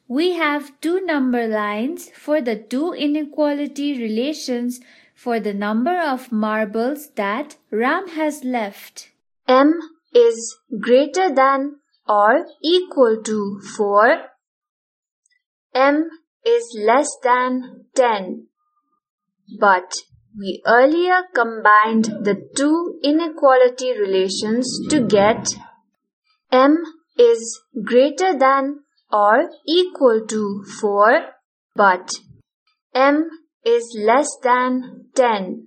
We have two number lines for the two inequality relations for the number of marbles that Ram has left. M is greater than or equal to 4. M is less than 10. But we earlier combined the two inequality relations to get M is greater than or equal to 4, but M is less than 10.